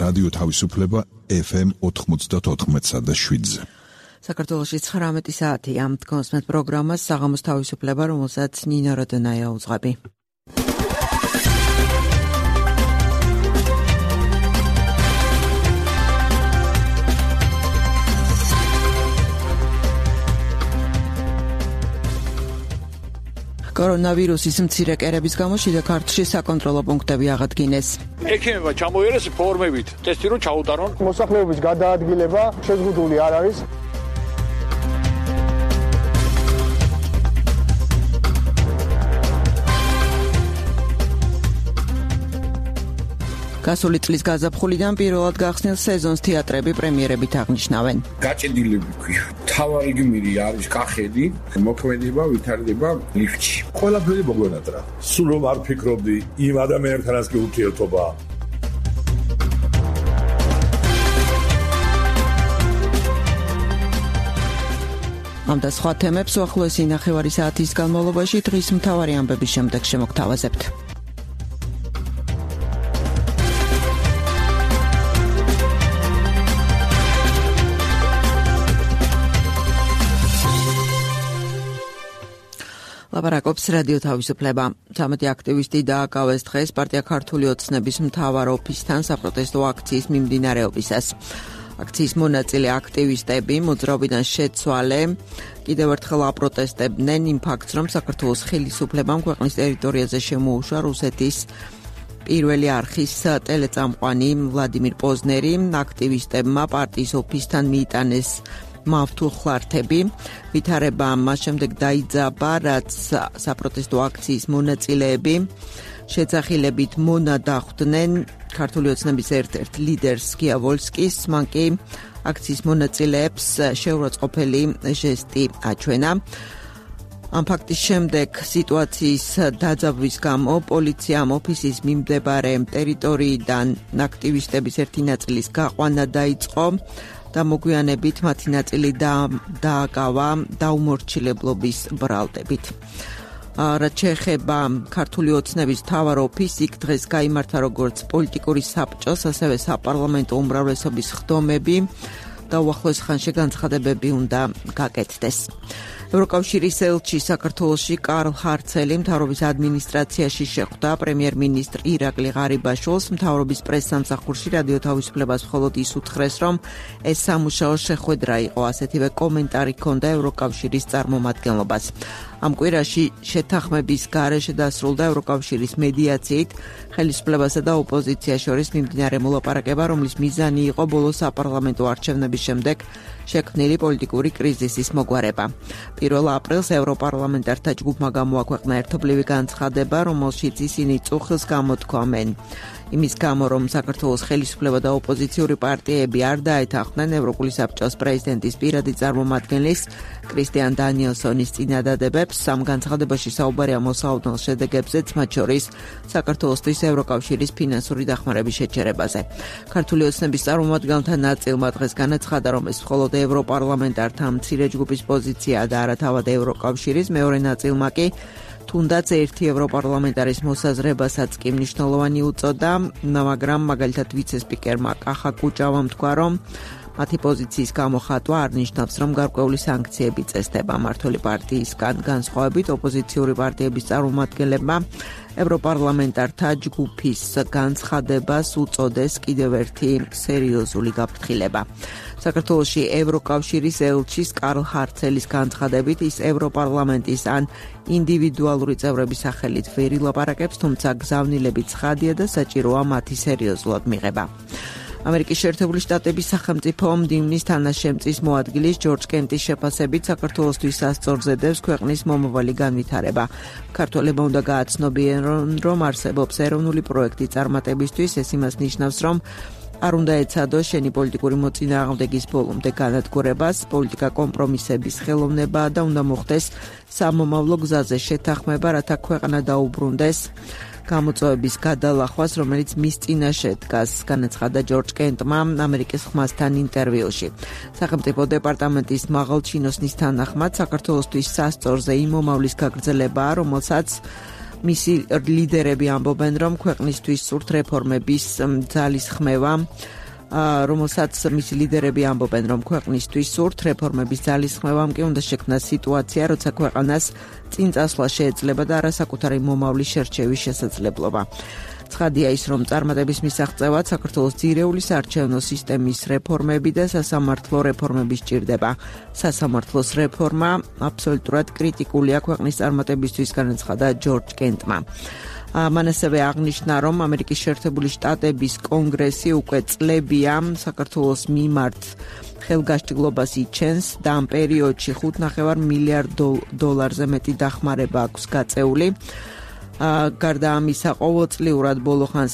რადიო თავისუფლება FM 94.7-ზე. საქართველოში 19 საათია. თქვენს პროგრამას საღამოს თავისუფლება, რომელსაც ნინო როდონაია უძღვები. კორონავირუსის მცირე კერების გამო შიდა ქართლში საკონტროლო პუნქტები აღადგინეს. ექიმებმა ჩამოიერეს ფორმებით, ტესტი რომ ჩაუტარონ. მოსახლეობის გადაადგილება შეზღუდული არ არის. გასული წლის გაზაფხულიდან პირველად გახსნილ სეზონს თეატრები პრემიერებით აღნიშნავენ. გაჭედილები ქვია. თავარი გმირი არის კახეთი, მოქმედება ვითარდება ლიფტში. ყველაფერი მოგვენატრა. სულ რომ არ ფიქრობდი იმ ადამიანთანაც კი ურთიერთობა. ამ და სხვა თემებს უახლოესი ნახევარი საათის განმავლობაში დღის მთავარი ამბების შემდეგ შემოგთავაზებთ. ლაპარაკობს რადიო თავისუფლება. 13 აქტივისტი დააკავეს დღეს პარტია ქართული ოცნების მთავარ ოფისთან საპროტესტო აქციის მიმდინარეობისას. აქციის მონაწილე აქტივისტები მოძრაობიდან შეცვალე კიდევ ერთხელ აპროტესტებდნენ იმ ფაქტს, რომ საქართველოს ხელისუფლებამ ქვეყნის ტერიტორიაზე შემოუშვა რუსეთის პირველი არხის ტელეწამყვანი ვლადიმირ პოზნერი. აქტივისტებმა პარტიის ოფისთან მიიტანეს მავთულხლართები. ვითარება მას შემდეგ დაიძაბა, რაც საპროტესტო აქციის მონაწილეები შეძახილებით მონა დახვდნენ ქართული ოცნების ერთ-ერთ ლიდერს გიავოლსკის. მან კი აქციის მონაწილეებს შეურაცხყოფელი ჟესტი აჩვენა. ამ ფაქტის შემდეგ სიტუაციის დაძაბვის გამო პოლიციამ ოფისის მიმდებარე ტერიტორიიდან აქტივისტების ერთი ნაწილის გაყვანა დაიწყო და მოგვიანებით მათი ნაწილი დააკავა დაუმორჩილებლობის ბრალდებით. რაც შეეხება ქართული ოცნების მთავარ ოფისს, იქ დღეს გაიმართა როგორც პოლიტიკური საბჭოს, ასევე საპარლამენტო უმრავლესობის ხდომები და უახლოეს ხანში განცხადებები უნდა გაკეთდეს. ევროკავშირის ელჩი საქართველოში კარლ ჰარცელი მთავრობის ადმინისტრაციაში შეხვდა პრემიერ-მინისტრ ირაკლი ღარიბაშვილს. მთავრობის პრესსამსახურში რადიო თავისუფლებას მხოლოდ ის უთხრეს, რომ ეს სამუშაო შეხვედრა იყო. ასეთივე კომენტარი ჰქონდა ევროკავშირის წარმომადგენლობას. ამ კვირაში შეთანხმების გარეშე დასრულდა ევროკავშირის მედიაციით ხელისუფლებასა და ოპოზიციას შორის მიმდინარე მოლაპარაკება, რომლის მიზანი იყო ბოლო საპარლამენტო არჩევნების შემდეგ შექმნილი პოლიტიკური კრიზისის მოგვარება. 1 აპრილს ევროპარლამენტართა ჯგუფმა გამოაქვეყნა ერთობლივი განცხადება, რომელშიც ისინი წუხილს გამოთქვამენ იმის გამო, რომ საქართველოს ხელისუფლება და ოპოზიციური პარტიები არ დაეთანხმნენ ევროპული საბჭოს პრეზიდენტის პირადი წარმომადგენლის კრისტიან დანიელსონის წინადადებებს. ამ განცხადებაში საუბარია მოსაოდნელ შედეგებზეც, მათ შორის საქართველოსთვის ევროკავშირის ფინანსური დახმარების შეჩერებაზე. ქართული ოცნების წარმომადგენელთა ნაწილმა დღეს განაცხადა, რომ ეს მხოლოდ ევროპარლამენტართა მცირე ჯგუფის პოზიციაა და არა თავად ევროკავშირის. მეორე ნაწილმა კი თუნდაც ერთი ევროპარლამენტარის მოსაზრებასაც კი მნიშვნელოვანი უწოდა, მაგრამ მაგალითად ვიცე-სპიკერმა კახა კუჭავამ თქვა, რომ მათი პოზიციის გამოხატვა არ ნიშნავს, რომ გარკვეული სანქციები წესდება. მმართველი პარტიისგან განსხვავებით ოპოზიციური პარტიების წარმომადგენლებმა ევროპარლამენტართა ჯგუფის განცხადებას უწოდეს კიდევ ერთი სერიოზული გაფრთხილება. საქართველოში ევროკავშირის ელჩის კარლ ჰარცელის განცხადებით, ის ევროპარლამენტის ან ინდივიდუალური წევრების სახელით ვერ ილაპარაკებს, თუმცა გზავნილები ცხადია და საჭიროა მათი სერიოზულად მიღება. ამერიკის შეერთებული შტატების სახელმწიფო მდივნის თანაშემწის მოადგილის ჯორჯ კენტის შეფასებით საქართველოსთვის სასწორზე დევს ქვეყნის მომავალი განვითარება. ქართველებმა უნდა გააცნობიენ, რომ არსებობს ეროვნული პროექტი წარმატებისთვის. ეს იმას ნიშნავს, რომ არ უნდა ეცადოს შენი პოლიტიკური მოწინააღმდეგის ბოლომდე განადგურებას, პოლიტიკა კომპრომისების ხელოვნებაა და უნდა მოხდეს სამომავლო გზაზე შეთანხმება, რათა ქვეყანა დაუბრუნდეს გამოწვევების გადალახვას, რომელიც მის წინაშე დგას, განაცხადა ჯორჯ კენტმა ამერიკის ხმასთან ინტერვიუში. სახელმწიფო დეპარტამენტის მაღალ ჩინოსნის თანახმად საქართველოსთვის სასწორზე იმ მომავლის გაგრძელებაა, რომელსაც მისი ლიდერები ამბობენ, რომ ქვეყნისთვის სურთ რეფორმების ძალისხმევა რომელსაც მისი ლიდერები ამბობენ, რომ ქვეყნისთვის სურთ რეფორმების ძალისხმევამ კი უნდა შექმნას სიტუაცია, როცა ქვეყანას წინ წასვლა შეეძლება და არასაკუთარი მომავლის შერჩევის შესაძლებლობა. ცხადია ის, რომ წარმატების მისაღწევად საქართველოს ძირეული საარჩევნო სისტემის რეფორმები და სასამართლო რეფორმები სჭირდება. სასამართლოს რეფორმა აბსოლუტურად კრიტიკულია ქვეყნის წარმატებისთვის, განაცხადა ჯორჯ კენტმა. მან ასევე აღნიშნა, რომ ამერიკის შეერთებული შტატების კონგრესი უკვე წლებია საქართველოს მიმართ ხელგაშტილობას იჩენს და ამ პერიოდში 5.5 მილიარდ დოლარზე მეტი დახმარება აქვს გაწეული. გარდა ამისა, ყოველწლიურად ბოლოხანს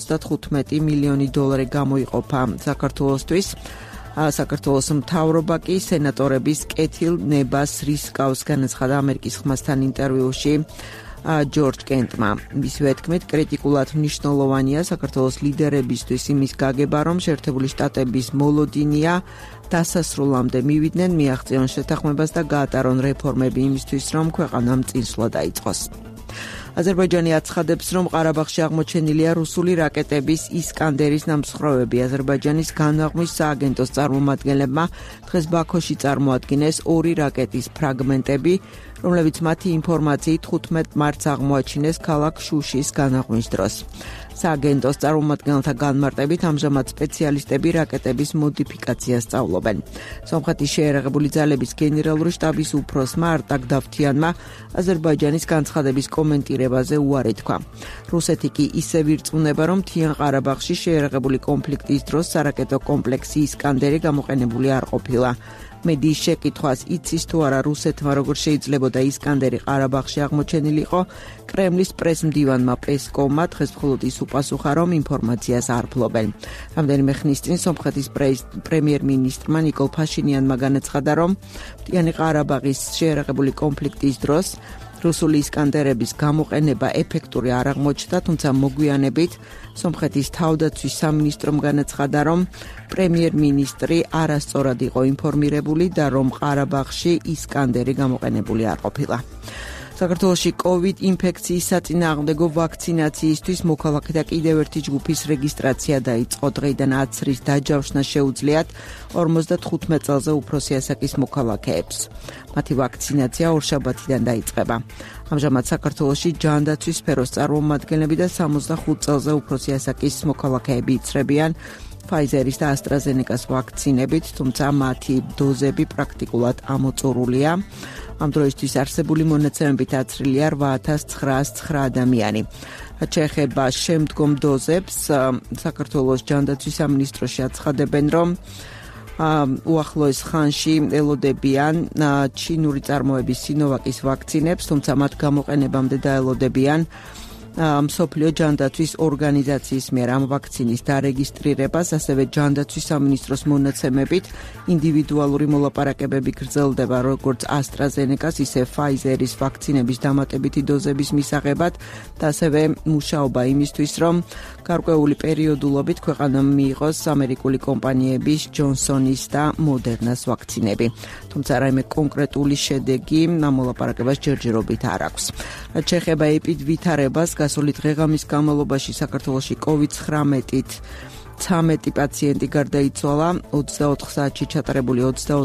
135 მილიონი დოლარი გამოიყოფა საქართველოსთვის. საქართველოს მთავრობა კი სენატორების კეთილ ნებას რისკავს, განაცხადა ამერიკის ხმასთან ინტერვიუში ჯორჯ კენტმა. მისივე თქმით, კრიტიკულად მნიშვნელოვანია საქართველოს ლიდერებისთვის იმის გაგება, რომ შეერთებული შტატების მოლოდინია დასასრულამდე მივიდნენ, მიაღწიონ შეთანხმებას და გაატარონ რეფორმები იმისთვის, რომ ქვეყანამ წინსვლა დაიწყოს. აზერბაიჯანი აცხადებს, რომ ყარაბაღში აღმოჩენილია რუსული რაკეტების ისკანდერის ნამსხვრევები. აზერბაიჯანის განაღმვის სააგენტოს წარმომადგენლებმა დღეს ბაქოში წარმოადგინეს 2 რაკეტის ფრაგმენტები, რომლებიც მათი ინფორმაციით 15 მარტს აღმოაჩინეს ქალაქ შუშის განაღმვის დროს. სააგენტოს წარმომადგენელთა განმარტებით ამჟამად სპეციალისტები რაკეტების მოდიფიკაციას სწავლობენ. სომხეთის შეიარაღებული ძალების გენერალური შტაბის უფროსმა არტაკ დავთიანმა აზერბაიჯანის განცხადების კომენტირებაზე უარი თქვა. რუსეთი კი ისევ ირწმუნება, რომ მთიან ყარაბაღში შეიარაღებული კონფლიქტის დროს სარაკეტო კომპლექსი ისკანდერი გამოყენებული არ ყოფილა. მედიის შეკითხვას იცის თუ არა რუსეთმა როგორ შეიძლებოდა ისკანდერი ყარაბაღში აღმოჩენილიყო, კრემლის პრესმდივანმა პესკოვმა დღეს მხოლოდ ის უპასუხა, რომ ინფორმაციას არ ფლობენ. რამდენიმე ხნის წინ სომხეთის პრემიერ-მინისტრმა ნიკოლ ფაშინიანმა განაცხადა, რომ მთიანი ყარაბაღის შეიარაღებული კონფლიქტის დროს რუსული ისკანდერების გამოყენება ეფექტური არ აღმოჩნდა, თუმცა მოგვიანებით სომხეთის თავდაცვის სამინისტრომ განაცხადა, რომ პრემიერ-მინისტრი არასწორად იყო ინფორმირებული და რომ ყარაბაღში ისკანდერი გამოყენებული არ ყოფილა. საქართველოში COVID ინფექციის საწინააღმდეგო ვაქცინაციისთვის მოქალაქეთა კიდევ ერთი ჯგუფის რეგისტრაცია დაიწყო. დღეიდან აცრის დაჯავშნა შეუძლიათ 55 წელზე უფროსი ასაკის მოქალაქეებს. მათი ვაქცინაცია ორშაბათიდან დაიწყება. ამჟამად საქართველოში ჯანდაცვის სფეროს წარმომადგენლები და 65 წელზე უფროსი ასაკის მოქალაქეები იცრებიან Pfizeris და AstraZeneca-s ვაქცინებით, თუმცა მათი დოზები პრაქტიკულად ამოწურულია. ამ დროისთვის არსებული მონაცემებით აცრილია 8909 ადამიანი. შეეხება შემდგომ დოზებს, საქართველოს ჯანდაცვის სამინისტროში აცხადებენ, რომ უახლოეს ხანში ელოდებიან ჩინური წარმოების სინოვაკის ვაქცინებს, თუმცა მათ გამოყენებამდე დაელოდებიან მსოფლიო ჯანდაცვის ორგანიზაციის მიერ ამ ვაქცინის დარეგისტრირებას, ასევე ჯანდაცვის სამინისტროს მონაცემებით ინდივიდუალური მოლაპარაკებები გრძელდება როგორც AstraZeneca-s, ისე Pfizer-ის ვაქცინების დამატებითი დოზების მისაღებად და ასევე მუშაობა იმისთვის, რომ გარკვეული პერიოდულობით ქვეყანამ მიიღოს ამერიკული კომპანიების Johnson-ის და Moderna-s ვაქცინები. თუმცა რაიმე კონკრეტული შედეგი ამ მოლაპარაკებას ჯერჯერობით არ აქვს. რაც შეეხება ეპიდვითარებას, გასული დღეღამის განმავლობაში საქართველოში COVID-19-ით 13 პაციენტი გარდაიცვალა, 24 საათში ჩატარებული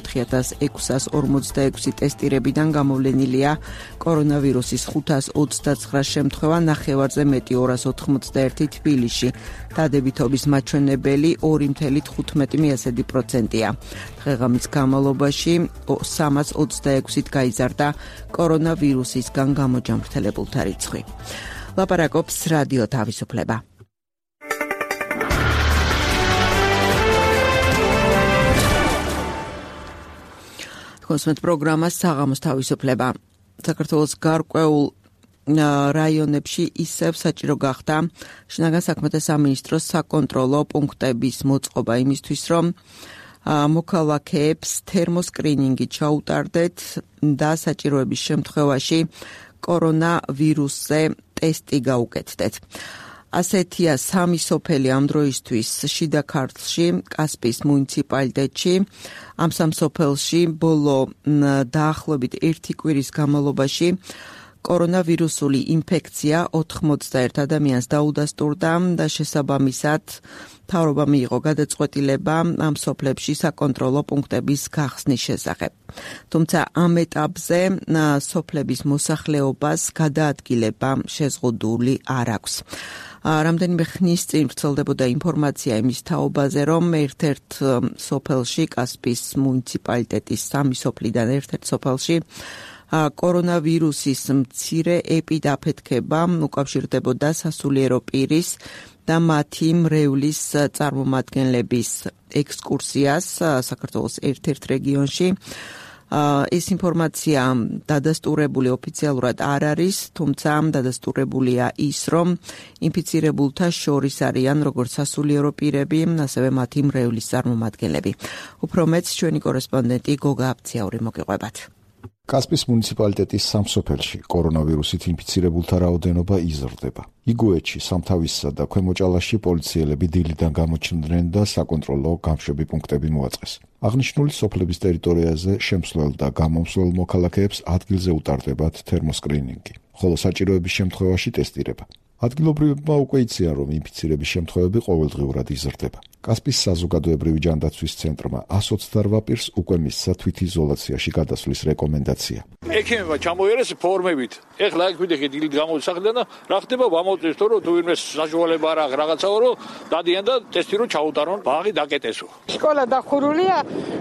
24646 ტესტირებიდან გამოვლენილია კორონავირუსის 529 შემთხვევა, ნახევარზე მეტი 281 თბილისში. დადებითობის მაჩვენებელი 2.15%-ია. დღეღამის განმავლობაში 326-ით გაიზარდა კორონავირუსისგან გამოჯანმრთელებულთა რიცხვი. ლაპარაკობს რადიო თავისუფლება. კონსუმენტ პროგრამა საღამოს თავისუფლება. საქართველოს გარკვეულ რაიონებში ისევ საჭირო გახდა შინაგან საქმეთა სამინისტროს საკონტროლო პუნქტების მოწყობა იმისთვის, რომ მოქალაქეებს თერმოსკრინინგი ჩაუტარდეთ და საჭიროების შემთხვევაში კორონავირუსზე ტესტი გაუკეთდეთ. ასეთია სამი სოფელი ამ დროისთვის შიდა ქართლში, კასპიის მუნიციპალიტეტში. ამ სამ სოფელში ბოლო დაახლოებით 1 კვირის განმავლობაში კორონავირუსული ინფექცია 91 ადამიანს დაუდასტურდა და შესაბამისად მთავრობა მიიღო გადაწყვეტილება ამ სოფლებში საკონტროლო პუნქტების გახსნის შესახებ. თუმცა ამ ეტაპზე სოფლების მოსახლეობას გადაადგილება შეზღუდული არ აქვს. რამდენიმე ხნის წინ ვრცელდებოდა ინფორმაცია იმის თაობაზე, რომ ერთ-ერთ სოფელში, კასპიის მუნიციპალიტეტის 3 სოფლიდან ერთ-ერთ სოფელში კორონავირუსის მცირე ეპიდაფეთქება უკავშირდებოდა სასულიერო პირის და მათი მრევლის წარმომადგენლების ექსკურსიას საქართველოს ერთ-ერთ რეგიონში. ეს ინფორმაცია დადასტურებული ოფიციალურად არ არის, თუმცა დადასტურებულია ის, რომ ინფიცირებულთა შორის არიან როგორც სასულიერო პირები, ასევე მათი მრევლის წარმომადგენლები. უფრო მეც ჩვენი კორესპონდენტი გოგა აფციაური მოგიყვებათ. კასპიის მუნიციპალიტეტის 3 სოფელში კორონავირუსით ინფიცირებულთა რაოდენობა იზრდება. იგუეთში, სამთავისსა და ქვემოჭალაში პოლიციელები დილიდან გამოჩნდნენ და საკონტროლო გამშვები პუნქტები მოაწყეს. აღნიშნული სოფლების ტერიტორიაზე შემსვლელ და გამომსვლელ მოქალაქეებს ადგილზე უტარდებათ თერმოსკრინინგი, ხოლო საჭიროების შემთხვევაში ტესტირება. ადგილობრივებმა უკვე იციან, რომ ინფიცირების შემთხვევები ყოველდღიურად იზრდება. კასპიის საზოგადოებრივი ჯანდაცვის ცენტრმა 128 პირს უკვე მისცა თვითიზოლაციაში გადასვლის რეკომენდაცია. ექიმებმა ჩამოიერეს ფორმებით. ეხლა აქ ვიდექი დილით გამოსახლდნენ და რა ხდება, ვამოწევს თორე თუ ვინმე საშუალება არ აქვს რაღაცაო, რომ დადიან და ტესტი რომ ჩაუტარონ, ბაღი დაკეტესო. სკოლა დახურულია,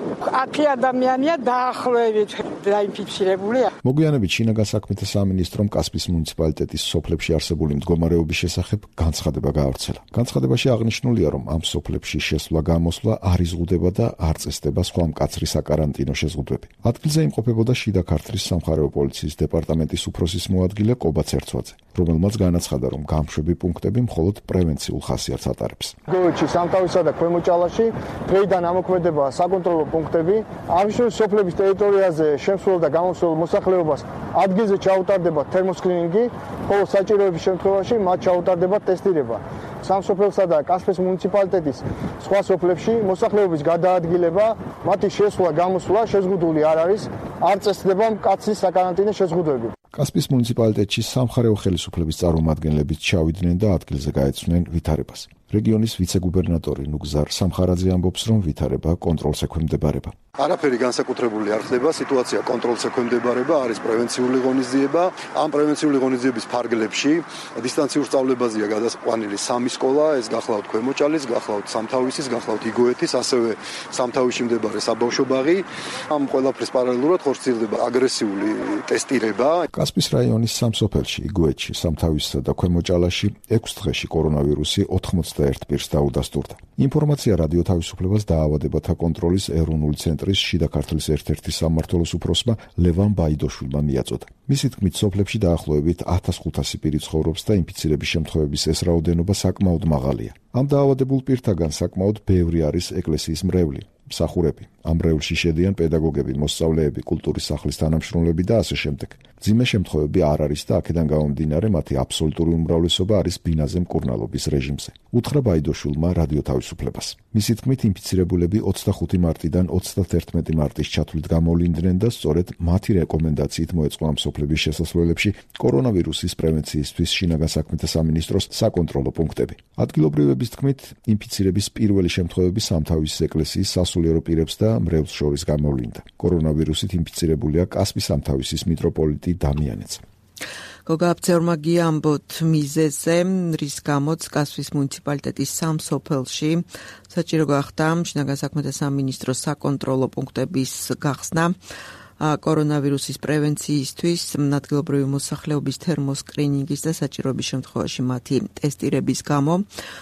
10 ადამიანია დაახლოებით დაინფიცირებულია. მოგვიანებით შინაგან საქმეთა სამინისტრომ კასპიის მუნიციპალიტეტის სოფლებში არსებული მდგომარეობის შესახებ განცხადება გაავრცელა. განცხადებაში აღნიშნულია, რომ ამ სოფლებში შესვლა-გამოსვლა არ იზღუდება და არ წესდება სხვა მკაცრი საკარანტინო შეზღუდვები. ადგილზე იმყოფებოდა შიდა ქართლის სამხარეო პოლიციის დეპარტამენტის უფროსის მოადგილე კობა ცერცვაძე, რომელმაც განაცხადა, რომ გამშვები პუნქტები მხოლოდ პრევენციულ ხასიათს ატარებს. გოჩი, სამთავისსა და ქვემოჭალაში დღეიდან ამოქმედება საკონტროლო პუნქტები. აღნიშნული სოფლების ტერიტორიაზე შემსვლელ და გამოსვლელ მოსახლეობას ადგილზე ჩაუტარდება თერმოსკრინინგი, ხოლო საჭიროების შემთხვევაში მათ ჩაუტარდება ტესტირება. სამსოფელსა და კასპიის მუნიციპალიტეტის სხვა სოფლებში მოსახლეობის გადაადგილება, მათი შესვლა-გამოსვლა შეზღუდული არ არის, არ წესდება მკაცრი საკარანტინო შეზღუდვები. კასპიის მუნიციპალიტეტში სამხარეო ხელისუფლების წარმომადგენლებიც ჩავიდნენ და ადგილზე გაეცნენ ვითარებას. რეგიონის ვიცე-გუბერნატორი ნუგზარ სამხარაძე ამბობს, რომ ვითარება კონტროლს ექვემდებარება. არაფერი განსაკუთრებული არ ხდება, სიტუაცია კონტროლს ექვემდებარება, არის პრევენციული ღონისძიება. ამ პრევენციული ღონისძიების ფარგლებში დისტანციურ სწავლებაზეა გადაყვანილი 3 სკოლა, ეს გახლავთ ქვემოჭალის, გახლავთ სამთავისის, გახლავთ იგოეთის, ასევე სამთავისში მდებარე საბავშვო ბაღი. ამ ყველაფრის პარალელურად ხორციელდება აგრესიული ტესტირება. კასპიის რაიონის 3 სოფელში, იგოეთში, სამთავისსა და ქვემოჭალაში 6 დღეში კორონავირუსი 91 პირს დაუდასტურდა. ინფორმაცია რადიო თავისუფლებას დაავადებათა კონტროლის ეროვნული ცენტრის შიდა ქართლის ერთ-ერთი სამმართველოს უფროსმა ლევან ბაიდოშვილმა მიაწოდა. მისი თქმით, სოფლებში დაახლოებით 1500 პირი ცხოვრობს და ინფიცირების შემთხვევების ეს რაოდენობა საკმაოდ მაღალია. ამ დაავადებულ პირთაგან საკმაოდ ბევრი არის ეკლესიის მრევლი, მსახურები. ამ მრევლში შედიან პედაგოგები, მოსწავლეები, კულტურის სახლის თანამშრომლები და ასე შემდეგ. მძიმე შემთხვევები არ არის და აქედან გამომდინარე მათი აბსოლუტური უმრავლესობა არის ბინაზე მკურნალობის რეჟიმზე. უთხრა ბაიდოშვილმა რადიო თავისუფლებას. მისი თქმით, ინფიცირებულები 25 მარტიდან 31 მარტის ჩათვლით გამოვლინდნენ და სწორედ მათი რეკომენდაციით მოეწყო ამ სოფლების შესასვლელებში კორონავირუსის პრევენციისთვის შინაგან საქმეთა სამინისტროს საკონტროლო პუნქტები. ადგილობრივების თქმით, ინფიცირების პირველი შემთხვევები სამთავისის ეკლესიის სასულიერო პირებს და მრევლს შორის გამოვლინდა. კორონავირუსით ინფიცირებულია კასპიის სამთავისის მიტროპოლიტი დამიანეც. გოგა აფციაურმა გიამბოთ მიზეზზე, რის გამოც კასპიის მუნიციპალიტეტის 3 სოფელში საჭირო გახდა შინაგან საქმეთა სამინისტროს საკონტროლო პუნქტების გახსნა კორონავირუსის პრევენციისთვის, ადგილობრივი მოსახლეობის თერმოსკრინინგის და საჭიროების შემთხვევაში მათი ტესტირების გამო.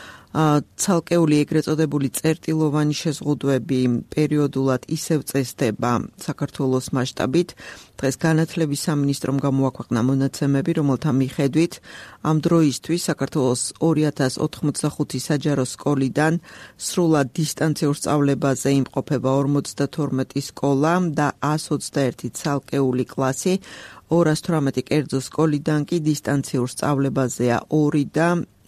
ცალკეული ეგრეთ წოდებული წერტილოვანი შეზღუდვები პერიოდულად ისევ წესდება საქართველოს მასშტაბით. დღეს განათლების სამინისტრომ გამოაქვეყნა მონაცემები, რომელთა მიხედვით ამ დროისთვის საქართველოს 2085 საჯარო სკოლიდან სრულად დისტანციურ სწავლებაზე იმყოფება 52 სკოლა და 121 ცალკეული კლასი. 218 კერძო სკოლიდან კი დისტანციურ სწავლებაზეა 2 და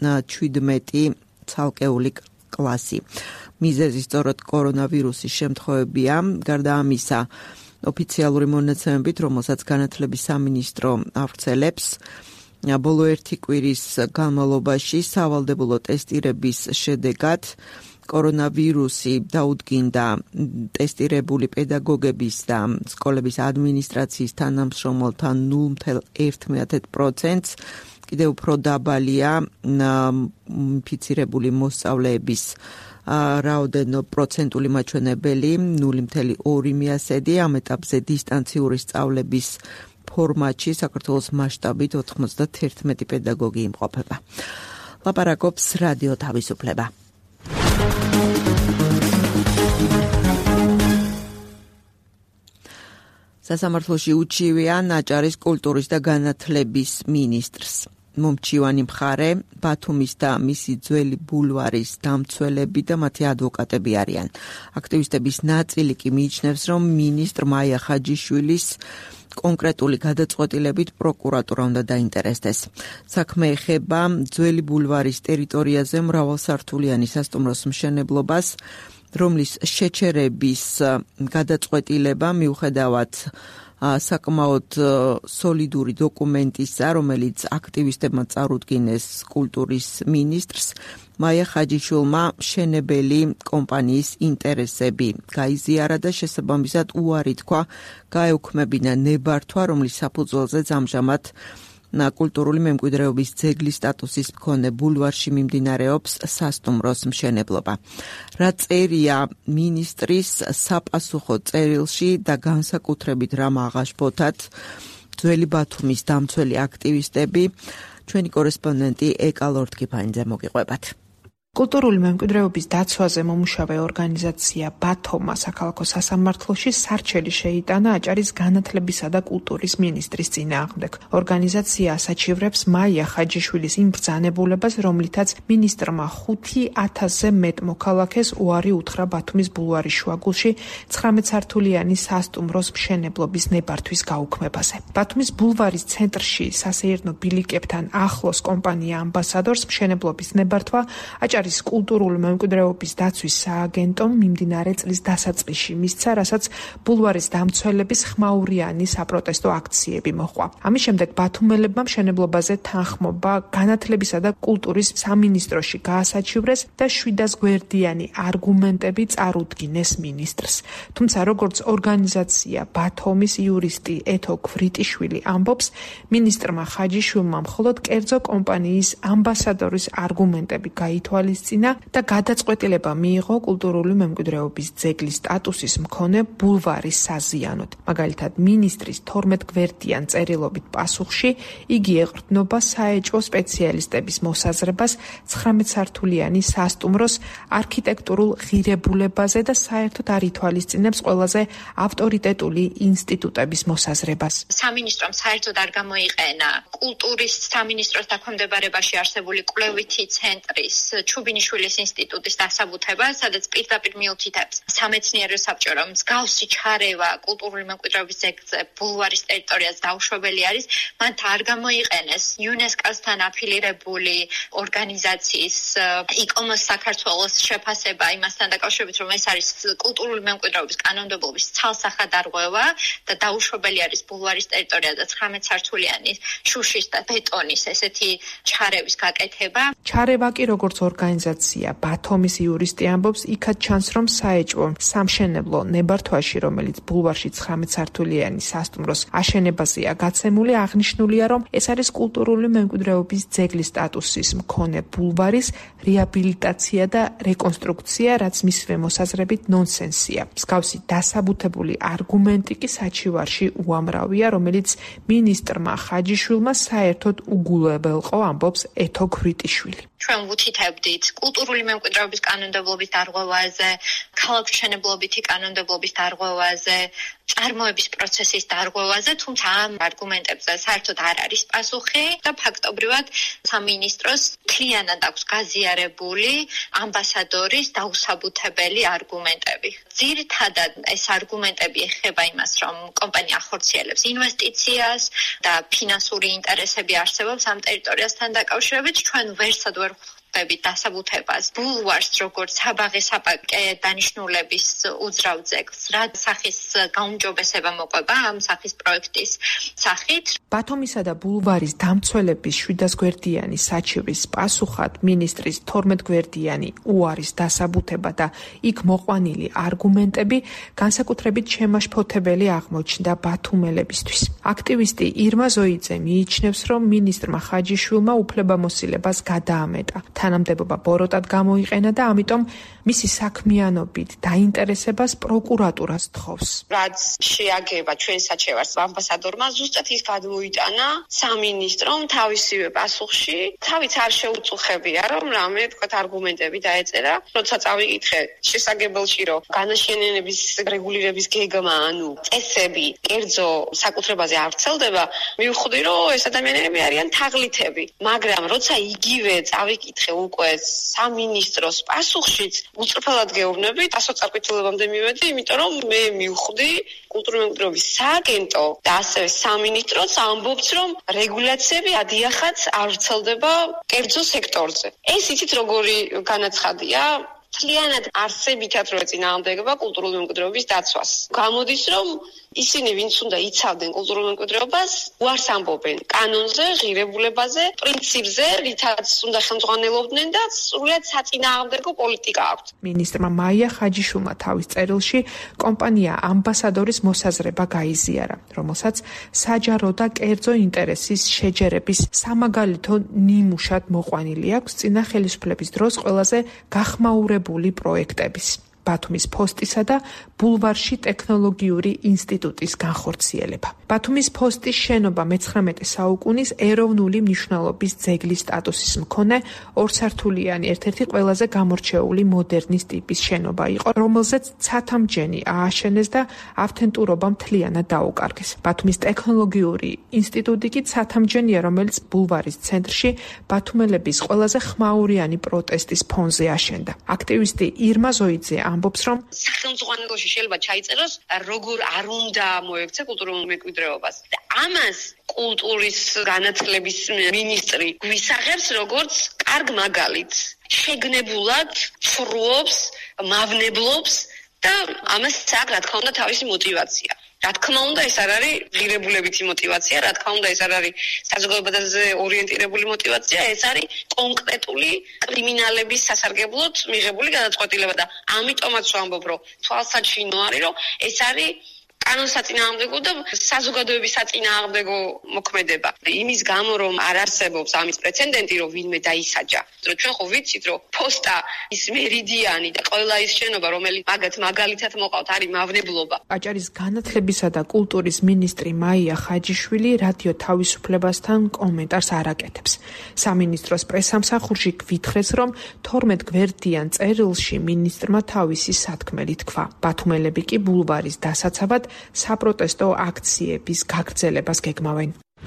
17 ცალკეული კლასი. მიზეზი სწორედ კორონავირუსის შემთხვევებია. გარდა ამისა, ოფიციალური მონაცემებით, რომელსაც განათლების სამინისტრო ავრცელებს, ბოლო ერთი კვირის განმავლობაში სავალდებულო ტესტირების შედეგად კორონავირუსი დაუდგინდა ტესტირებული პედაგოგების და სკოლების ადმინისტრაციის თანამშრომელთა 0.1%-ს, კიდევ უფრო დაბალია ინფიცირებული მოსწავლეების რაოდენო პროცენტული მაჩვენებელი 0.2%. ამ ეტაპზე დისტანციური სწავლების ფორმატში საქართველოს მასშტაბით 91 პედაგოგი იმყოფება. ლაპარაკობს რადიო თავისუფლება. სასამართლოში უჩივია ნაჭარის კულტურის და განათლების მინისტრს. მომჩივანი მხარე ბათუმის და მისი ძველი ბულვარის დამცველები და მათი ადვოკატები არიან. აქტივისტების ნაწილი კი მიიჩნევს, რომ მინისტრ მაია ხაჯიშვილის კონკრეტული გადაწყვეტილებით პროკურატურა უნდა დაინტერესდეს. საქმე ეხება ძველი ბულვარის ტერიტორიაზე მრავალსართულიანი სასტუმროს მშენებლობას, რომლის შეჩერების გადაწყვეტილება მიუხედავად საკმაოდ სოლიდური დოკუმენტისა, რომელიც აქტივისტებმა წარუდგინეს კულტურის მინისტრს, მაია ხაჯიშვილმა მშენებელი კომპანიის ინტერესები გაიზიარა და შესაბამისად უარი თქვა გაეუქმებინა ნებართვა, რომლის საფუძველზეც ამჟამად კულტურული მემკვიდრეობის ძეგლის სტატუსის მქონე ბულვარში მიმდინარეობს სასტუმროს მშენებლობა. რა წერია მინისტრის საპასუხო წერილში და განსაკუთრებით რა მაღაშფოთად ძველი ბათუმის დამცველი აქტივისტები, ჩვენი კორესპონდენტი ეკა ლორთქიფანიძე მოგიყვებათ. კულტურული მემკვიდრეობის დაცვაზე მომუშავე ორგანიზაცია ბათომა საქალაქო სასამართლოში სარჩელი შეიტანა აჭარის განათლებისა და კულტურის მინისტრის წინააღმდეგ. ორგანიზაცია ასაჩივრებს მაია ხაჯიშვილის იმ ბრძანებულებას, რომლითაც მინისტრმა 5,000-ზე მეტ მოქალაქეს უარი უთხრა ბათუმის ბულვარის შუაგულში 19 სართულიანი სასტუმროს მშენებლობის ნებართვის გაუქმებაზე. ბათუმის ბულვარის ცენტრში სასეირნო ბილიკებთან ახლოს კომპანია ამბასადორს მშენებლობის ნებართვა აჭარის კულტურული მემკვიდრეობის დაცვის სააგენტომ მიმდინარე წლის დასაწყისში მისცა, რასაც ბულვარის დამცველების ხმაურიანი საპროტესტო აქციები მოჰყვა. ამის შემდეგ ბათუმელებმა მშენებლობაზე თანხმობა განათლებისა და კულტურის სამინისტროში გაასაჩივრეს და 700 გვერდიანი არგუმენტები წარუდგინეს მინისტრს. თუმცა როგორც ორგანიზაცია ბათომის იურისტი ეთო ქვრიტიშვილი ამბობს, მინისტრმა ხაჯიშვილმა მხოლოდ კერძო კომპანიის ამბასადორის არგუმენტები გაითვალისწინა და გადაწყვეტილება მიიღო კულტურული მემკვიდრეობის ძეგლის სტატუსის მქონე ბულვარის საზიანოდ. მაგალითად, მინისტრის 12 გვერდიან წერილობით პასუხში იგი ეყრდნობა საეჭვო სპეციალისტების მოსაზრებას 19 სართულიანი სასტუმროს არქიტექტურულ ღირებულებაზე და საერთოდ არ ითვალისწინებს ყველაზე ავტორიტეტული ინსტიტუტების მოსაზრებას. სამინისტრომ საერთოდ არ გამოიყენა კულტურის სამინისტროს დაქვემდებარებაში არსებული კვლევითი ცენტრის ჩუბინიშვილის ინსტიტუტის დასაბუთება, სადაც პირდაპირ მიუთითებს სამეცნიერო საბჭო, რომ მსგავსი ჩარევა კულტურული მემკვიდრეობის ძეგლზე ბულვარის ტერიტორიაზე დაუშვებელი არის, მან არ გამოიყენეს იუნესკოს-თან აფილირებული ორგანიზაციის იკომოს საქართველოს შეფასება იმასთან დაკავშირებით, რომ ეს არის კულტურული მემკვიდრეობის კანონმდებლობის ცალსახადარღვევა და დაუშვებელი არის ბულვარის ტერიტორიაზე 19 სართულიანი შუშის და ბეტონის ესეთი ჩარევის გაკეთება. ჩარევა კი როგორც ორგანიზაცია ბათომის იურისტი ამბობს, იქაც ჩანს, რომ საეჭვო სამშენებლო ნებართვაში, რომელიც ბულვარში 19 სართულიანი სასტუმროს აშენებაზეა გაცემული, აღნიშნულია, რომ ეს არის კულტურული მემკვიდრეობის ძეგლის სტატუსის მქონე ბულვარის რეაბილიტაცია და რეკონსტრუქცია, რაც მისივე მოსაზრებით ნონსენსია. მსგავსი დასაბუთებული არგუმენტი კი საჩივარში უამრავია, რომელიც მინისტრმა ხაჯიშვილმა საერთოდ უგულებელყო, ამბობს ეთო ქვრიტიშვილი. ჩვენ ვუთითებდით კულტურული მემკვიდრეობის კანონმდებლობის დარღვევაზე, ქალაქმშენებლობითი კანონმდებლობის დარღვევაზე, წარმოების პროცესის დარღვევაზე, თუმცა ამ არგუმენტებზე საერთოდ არ არის პასუხი და ფაქტობრივად სამინისტროს მთლიანად აქვს გაზიარებული ამბასადორის დაუსაბუთებელი არგუმენტები. ძირითადად ეს არგუმენტები ეხება იმას, რომ კომპანია ახორციელებს ინვესტიციას და ფინანსური ინტერესები არსებობს ამ ტერიტორიასთან დაკავშირებით. ჩვენ ვერსად ვერ დასაბუთებას, ბულვარს, როგორც საბაღე-საბაკე დანიშნულების უძრავ ძეგლს, რა სახის გაუმჯობესება მოყვება ამ სახის პროექტის სახით. ბათუმისა და ბულვარის დამცველების 700 გვერდიანი საჩივრის პასუხად მინისტრის 12 გვერდიანი უარის დასაბუთება და იქ მოყვანილი არგუმენტები განსაკუთრებით შემაშფოთებელი აღმოჩნდა ბათუმელებისთვის. აქტივისტი ირმა ზოიძე მიიჩნევს, რომ მინისტრმა ხაჯიშვილმა უფლებამოსილებას გადაამეტა. თანამდებობა ბოროტად გამოიყენა და ამიტომ მისი საქმიანობით დაინტერესებას პროკურატურას თხოვს. რაც შეაგება ჩვენ საჩევარს ამბასადორმა, ზუსტად ის გადმოიტანა სამინისტრომ თავისივე პასუხში. თავიც არ შეუწუხებია, რომ რამე თქვათ არგუმენტები დაეწერა, როცა წავიკითხე შესაგებელში, რომ განაშენიანების რეგულირების გეგმა, ანუ წესები, კერძო საკუთრებაზე არ ვრცელდება, მივხვდი, რომ ეს ადამიანები არიან თაღლითები. მაგრამ როცა იგივე წავიკითხე უკვე სამინისტროს პასუხშიც, უწრფელად გეუბნები, დასაწარკვეთილებამდე მივედი, იმიტომ რომ მე მივხვდი კულტურული მემკვიდრეობის სააგენტო და ასევე სამინისტროც ამბობს, რომ რეგულაციები ადიახაც არ ვრცელდება კერძო სექტორზე. ეს იცით როგორი განაცხადია? მთლიანად არსებითად რო ეწინააღმდეგება კულტურული მემკვიდრეობის დაცვას. გამოდის, რომ ისინი ვინც უნდა იცავდნენ კულტურულ მემკვიდრეობას, უარს ამბობენ კანონზე, ღირებულებაზე, პრინციპზე, რითაც უნდა ხელმძღვანელობდნენ და სრულიად საწინააღმდეგო პოლიტიკა აქვთ. მინისტრმა მაია ხაჯიშვილმა თავის წერილში კომპანია ამბასადორის მოსაზრება გაიზიარა, რომელსაც საჯარო და კერძო ინტერესის შეჯერების სამაგალითო ნიმუშად მოყვანილი აქვს წინა ხელისუფლების დროს ყველაზე გახმაურებული პროექტების. ბათუმის ფოსტისა და ბულვარში ტექნოლოგიური ინსტიტუტის განხორციელება. ბათუმის ფოსტის შენობა მე-19 საუკუნის ეროვნული მნიშვნელობის ძეგლის სტატუსის მქონე ორსართულიანი ერთ-ერთი ყველაზე გამორჩეული მოდერნის ტიპის შენობა იყო, რომელზეც ცათამჯენი ააშენეს და ავთენტურობა მთლიანად დაუკარგეს. ბათუმის ტექნოლოგიური ინსტიტუტი კი ცათამჯენია, რომელიც ბულვარის ცენტრში ბათუმელების ყველაზე ხმაურიანი პროტესტის ფონზე აშენდა. აქტივისტი ირმა ზოიძე ამბობს, რომ სახელმძღვანელოში შეიძლება ჩაიწეროს, როგორ არ უნდა მოექცე კულტურულ მემკვიდრეობას. და ამას კულტურის განათლების მინისტრი გვისაღებს როგორც კარგ მაგალითს. შეგნებულად ცრუობს, მავნებლობს და ამას აქვს, რა თქმა უნდა, თავისი мотиваცია. რა თქმა უნდა, ეს არ არის ღირებულებითი мотиваცია, რა თქმა უნდა, ეს არ არის საზოგადოებაზე ორიენტირებული мотиваცია, ეს არის კონკრეტული კრიმინალების სასარგებლოდ მიღებული გადაწყვეტილება და ამიტომაც ვამბობ, რომ თვალსაჩინო არის, რომ ეს არის კანონსაწინააღმდეგო და საზოგადოების საწინააღმდეგო მოქმედება. იმის გამო, რომ არ არსებობს ამის პრეცედენტი, რომ ვინმე დაისაჯა. რომ ჩვენ ხო ვიცით, რომ ფოსტა ის მერიდიანი და ყველა ის შენობა, რომელიც მაგალითად მოყავთ, არის მავნებლობა. აჭარის განათლებისა და კულტურის მინისტრი მაია ხაჯიშვილი რადიო თავისუფლებასთან კომენტარს არ აკეთებს. სამინისტროს პრესამსახურში გვითხრეს, რომ 12 გვერდიან წერილში მინისტრმა თავისი სათქმელი თქვა. ბათუმელები კი ბულვარის დასაცავად საპროტესტო აქციების გაგრძელებას გეგმავენ.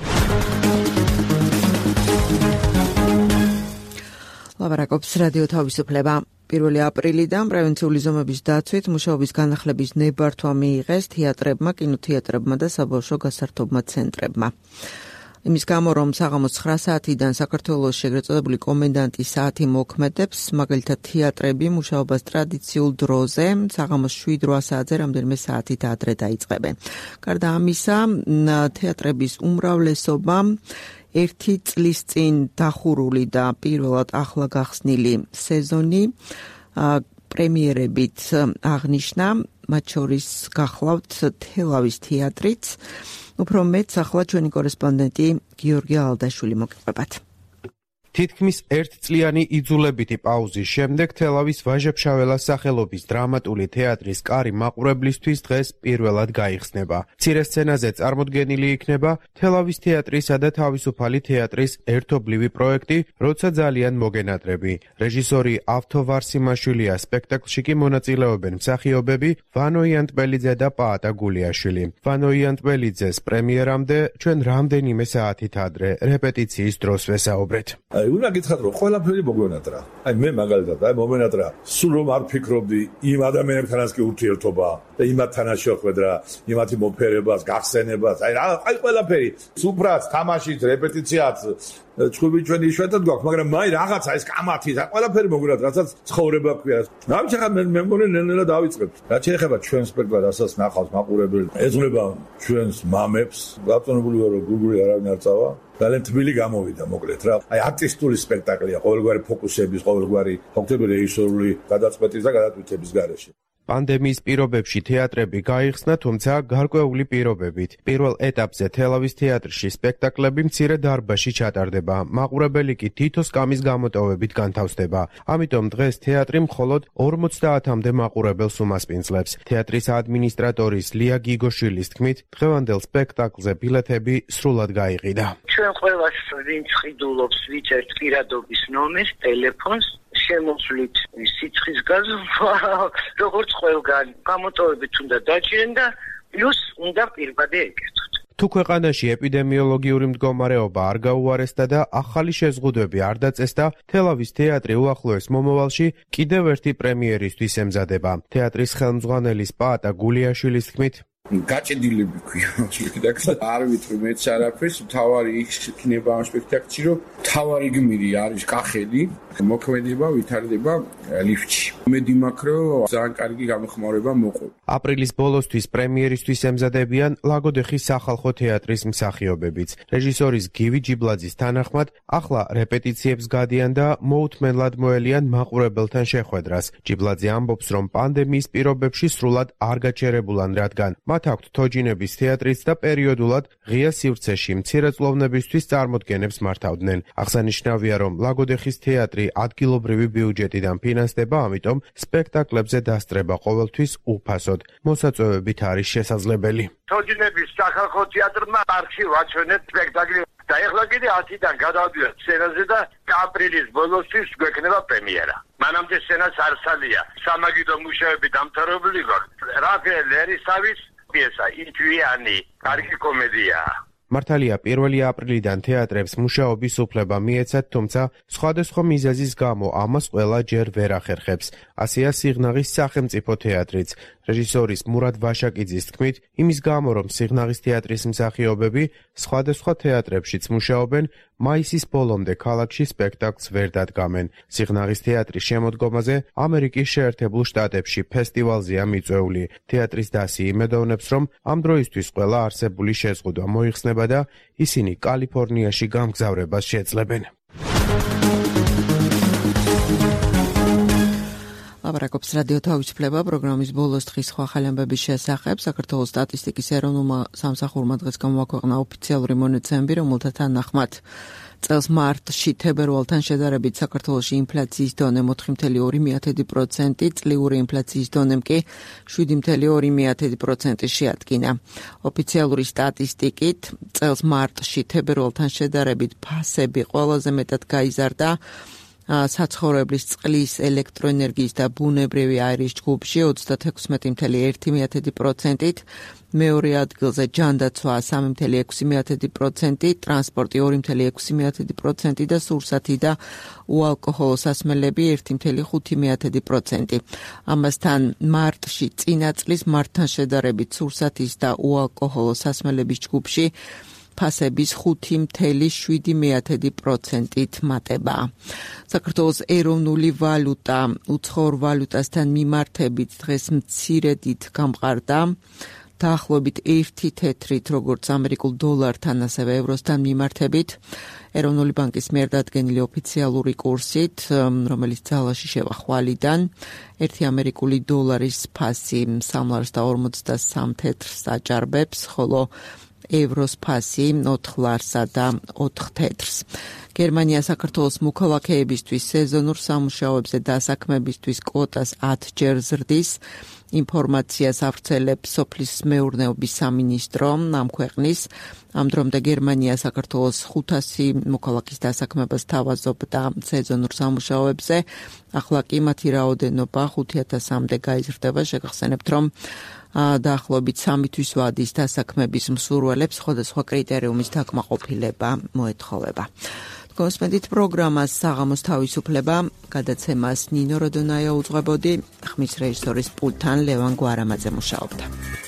ლაპარაკობს რადიო თავისუფლება. 1 აპრილიდან პრევენციული ზომების დაცვით მუშაობის განახლების ნებართვა მიიღეს თეატრებმა, კინოთეატრებმა და საბავშვო გასართობმა ცენტრებმა. იმის გამო, რომ საღამოს 9 საათიდან საქართველოს შეგრეთ წოდებული კომენდანტის საათი მოქმედებს, მაგალითად თეატრები მუშაობას ტრადიციულ დროზე, საღამოს 7-8 საათზე რამდენიმე საათით ადრე დაიწყებენ. გარდა ამისა, თეატრების უმრავლესობა 1 წლის წინ დახურული და პირველად ახლა გახსნილი სეზონი პრემიერებით აღნიშნა, მათ შორის გახლავთ თელავის თეატრიც. უფრო მეტ ახლა ჩვენი კორესპონდენტი გიორგი ალდაშვილი მოგიყვებათ. თითქმის 1 წლიანი იძულებითი პაუზის შემდეგ თელავის ვაჟა-ფშაველას სახელობის დრამატული თეატრის კარი მაყურებლისთვის დღეს პირველად გაიხსნება. მცირე სცენაზე წარმოდგენილი იქნება თელავის თეატრისა და თავისუფალი თეატრის ერთობლივი პროექტი, როცა ძალიან მოგენატრები. რეჟისორი ავთო ვარსიმაშვილია, სპექტაკლში კი მონაწილეობენ მსახიობები ვანო იანტბელიძე და პაატა გულიაშვილი. ვანო იანტბელიძეს პრემიერამდე ჩვენ რამდენიმე საათით ადრე რეპეტიციის დროს ვესაუბრეთ. უნდა გითხრათ რომ ყველაფერი მოგვენატრა. მე მაგალითად მომენატრა სულ რომ არ ფიქრობდი იმ ადამიანებთანაც კი ურთიერთობა და იმათთანაც შეხვედრა, იმათი მოფერებას, გახსენებას, ყველაფერი, სუფრაც, თამაშიც, რეპეტიციაც, ჩხუბი ჩვენი იშვიათად გვაქვს, მაგრამ მაი რაღაცა ეს კამათი, ყველაფერი მოგვენატრა, რასაც ცხოვრება ქვია. ამიტომ ხა მე მგონი ნელ-ნელა დავიწყებთ. რაც შეეხება ჩვენ სპექტაკლს, რასაც ნახავს მაყურებელი, ეძღვნება ჩვენს მამებს, გაწონებული ვარ რომ გუგური არავინ არ წავა. ძალიან თბილი გამოვიდა მოკლედ რა. არტისტული სპექტაკლია, ყოველგვარი ფოკუსების, ყოველგვარი ფაქტობრივი რეჟისორული გადაწყვეტის და გადატვირთების გარეშე. პანდემიის პირობებში თეატრები გაიხსნა, თუმცა გარკვეული პირობებით. პირველ ეტაპზე თელავის თეატრში სპექტაკლები მცირე დარბაზში ჩატარდება. მაყურებელი კი თითო სკამის გამოტოვებით განთავსდება. ამიტომ დღეს თეატრი მხოლოდ 50-მდე მაყურებელს უმასპინძლებს. თეატრის ადმინისტრატორის ლია გიგოშვილის თქმით, დღევანდელ სპექტაკლზე ბილეთები სრულად გაიყიდა. ჩვენ ყველას ვინც ყიდულობს ვიწერთ პირადობის ნომერს, ტელეფონს, შემოსვლით სიცხის გაზრდა, როგორც ყველგან გამოტოვებით უნდა დაჭირენ და პლუს უნდა პირბადე ეკეთოთ. თუ ქვეყანაში ეპიდემიოლოგიური მდგომარეობა არ გაუარესდა და ახალი შეზღუდვები არ დაწესდა, თელავის თეატრი უახლოეს მომავალში კიდევ ერთი პრემიერისთვის ემზადება. თეატრის ხელმძღვანელის პაატა გულიაშვილის თქმით, გაჭედილები ქვია სპექტაკლს. არ ვიტყვი მეც არაფერს, თავარი იქნება ამ სპექტაკლში, რომ თავარი გმირი არის კახელი, მოქმედება ვითარდება ლიფტში. იმედი მაქვს, რომ ძალიან კარგი გამოხმაურება მოყვა. აპრილის ბოლოსთვის პრემიერისთვის ემზადებიან ლაგოდეხის სახალხო თეატრის მსახიობებიც. რეჟისორის გივი ჯიბლაძის თანახმად, ახლა რეპეტიციებს გადიან და მოუთმენლად მოელიან მაყურებელთან შეხვედრას. ჯიბლაძე ამბობს, რომ პანდემიის პირობებში სრულად არ გაჩერებულან, რადგან მათ აქვთ თოჯინების თეატრიც და პერიოდულად ღია სივრცეში მცირეწლოვნებისთვის წარმოდგენებს მართავდნენ. აღსანიშნავია, რომ ლაგოდეხის თეატრი ადგილობრივი ბიუჯეტიდან ფინანსდება, ამიტომ სპექტაკლებზე დასწრება ყოველთვის უფასოდ. მოსაწვევებით არის შესაძლებელი. თოჯინების სახალხო თეატრმა არქი ვაჩვენეთ სპექტაკლი და ეხლა კიდე 10-დან გადავდივართ სცენაზე და აპრილის ბოლოსთვის გვექნება პრემიერა. მანამდე სცენაც არსალია. სამაგიდო მუშაობები დამთავრებული გვაქვს. რაფაელ ერისავის პიესა ინტუიანი, კარგი კომედია. მართალია 1 აპრილიდან თეატრებს მუშაობის უფლება მიეცათ, თუმცა სხვადასხვა მიზეზის გამო ამას ყველა ჯერ ვერ ახერხებს. ასეა სიღნაღის სახელმწიფო თეატრიც. რეჟისორის მურად ვაშაკიძის თქმით, იმის გამო, რომ სიღნაღის თეატრის მსახიობები სხვადასხვა თეატრებშიც მუშაობენ, მაისის ბოლომდე ქალაქში სპექტაკლს ვერ დადგამენ. სიღნაღის თეატრის შემოდგომაზე ამერიკის შეერთებულ შტატებში ფესტივალზეა მიწვეული. თეატრის დასი იმედოვნებს, რომ ამ დროისთვის ყველა არსებული შეზღუდვა მოიხსნება და ისინი კალიფორნიაში გამგზავრებას შეძლებენ. ლაპარაკობს რადიო თავისუფლება პროგრამის ბოლოს დღის სხვა ახალი ამბების შესახებ. საქართველოს სტატისტიკის ეროვნულმა სამსახურმა დღეს გამოაქვეყნა ოფიციალური მონაცემები, რომელთა თანახმად წელს მარტში თებერვალთან შედარებით საქართველოში ინფლაციის დონე 4,2%, წლიური ინფლაციის დონემ კი 7,2% შეადგინა. ოფიციალური სტატისტიკით წელს მარტში თებერვალთან შედარებით ფასები ყველაზე მეტად გაიზარდა საცხოვრებლის წყლის, ელექტროენერგიის და ბუნებრივი აირის ჯგუფში 36,1%, მეორე ადგილზე ჯანდაცვა 3,6%, ტრანსპორტი 2,6% და სურსათი და უალკოჰოლო სასმელები 1,5%. ამასთან მარტში წინა წლის მარტთან შედარებით სურსათის და უალკოჰოლო სასმელების ჯგუფში ფასების 5,7%-ით მატება. საქართველოს ეროვნული ვალუტა უცხოურ ვალუტასთან მიმართებით დღეს მცირედით გამყარდა. დაახლოებით 1 თეთრით, როგორც ამერიკულ დოლართან, ასევე ევროსთან მიმართებით. ეროვნული ბანკის მიერ დადგენილი ოფიციალური კურსით, რომელიც ძალაში შევა ხვალიდან, 1 ამერიკული დოლარის ფასი 3.53 თეთრს აჭარბებს, ხოლო ევროს ფასი 4 ლარსა და 4 თეთრს. გერმანია საქართველოს მოქალაქეებისთვის სეზონურ სამუშაოებზე დასაქმებისთვის კვოტას 10 ჯერ ზრდის. ინფორმაციას ავრცელებს სოფლის მეურნეობის სამინისტრო ამ ქვეყნის. ამ დრომდე გერმანია საქართველოს 500 მოქალაქის დასაქმებას თავაზობდა სეზონურ სამუშაოებზე. ახლა კი მათი რაოდენობა 5,000-მდე გაიზრდება. შეგახსენებთ, რომ დაახლოებით 3 თვის ვადის დასაქმების მსურველებს სხვადასხვა კრიტერიუმის დაკმაყოფილება მოეთხოვება. გოსმედით პროგრამას საღამოს თავისუფლება, გადაცემას ნინო როდონაია უძღვებოდი, ხმის რეჟისორის პულტთან ლევან გვარამაძე მუშაობდა.